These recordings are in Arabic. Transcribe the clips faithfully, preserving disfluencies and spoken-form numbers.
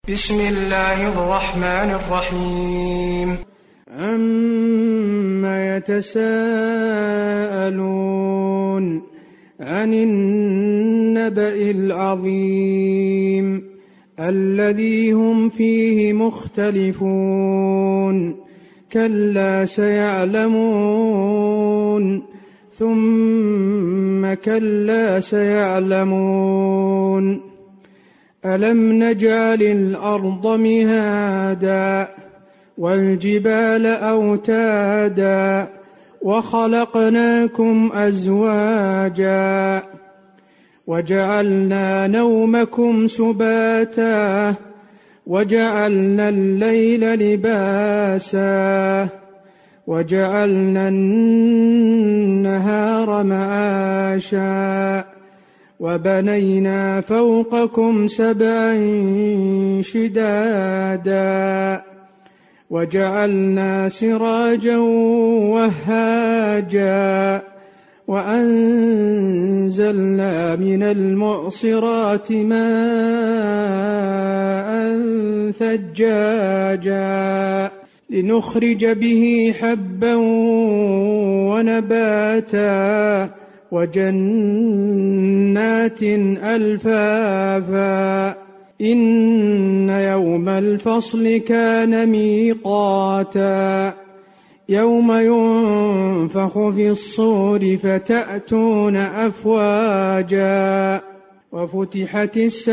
بسم الله الرحمن الرحيم. عما يتساءلون عن النبأ العظيم الذي هم فيه مختلفون كلا سيعلمون ثم كلا سيعلمون ألم نجعل الأرض مهادا والجبال أوتادا وخلقناكم أزواجا وجعلنا نومكم سباتا وجعلنا الليل لباسا وجعلنا النهار معاشا وبنينا فوقكم سبعا شدادا وجعلنا سراجا وهاجا وأنزلنا من المعصرات ماء ثجاجا لنخرج به حبا ونباتا وجنات ألفافا إن يوم الفصل كان ميقاتا يوم ينفخ في الصور فتأتون أفواجا وفتحت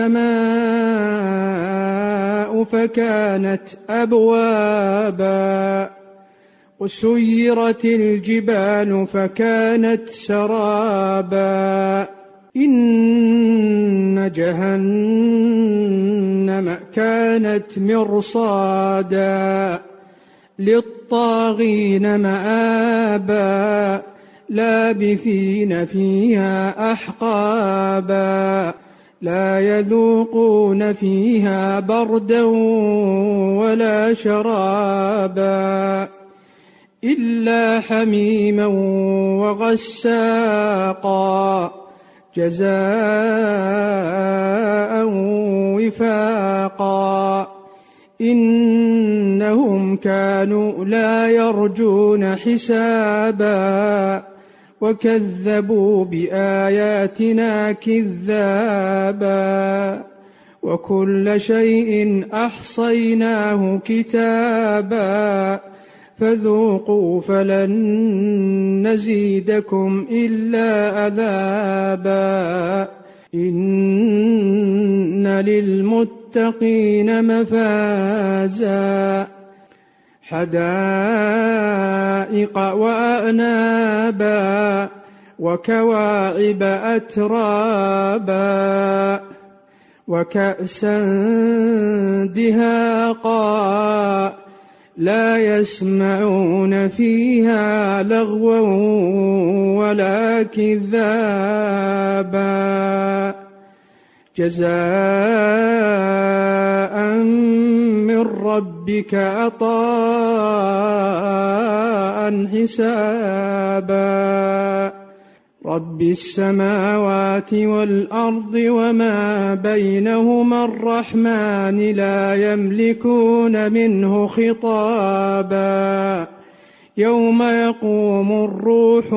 السماء فكانت أبوابا وسيرت الجبال فكانت سرابا إن جهنم كانت مرصادا للطاغين مآبا لابثين فيها أحقابا لا يذوقون فيها بردا ولا شرابا إلا حميما وغساقا جزاء وفاقا إنهم كانوا لا يرجون حسابا وكذبوا بآياتنا كذابا وكل شيء أحصيناه كتابا فذوقوا فلن نزيدكم إلا عذابا إن للمتقين مفازا حدائق وأعنابا وكواعب أترابا وكأسا دهاقا لا يسمعون فيها لغوا ولا كذابا جزاء من ربك عطاء حسابا رب السماوات والأرض وما بينهما الرحمن لا يملكون منه خطابا يوم يقوم الروح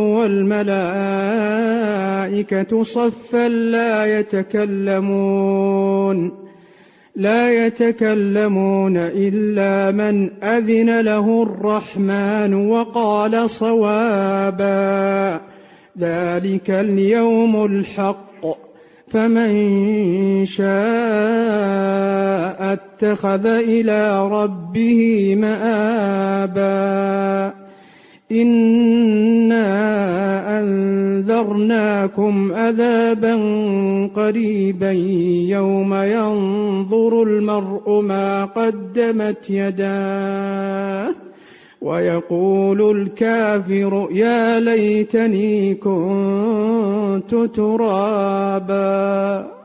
والملائكة صفا لا يتكلمون لا يتكلمون إلا من أذن له الرحمن وقال صوابا ذلك اليوم الحق فمن شاء اتخذ إلى ربه مآبا إنا أنذرناكم عذابا قريبا يوم ينظر المرء ما قدمت يداه ويقول الكافر يا ليتني كنت ترابا.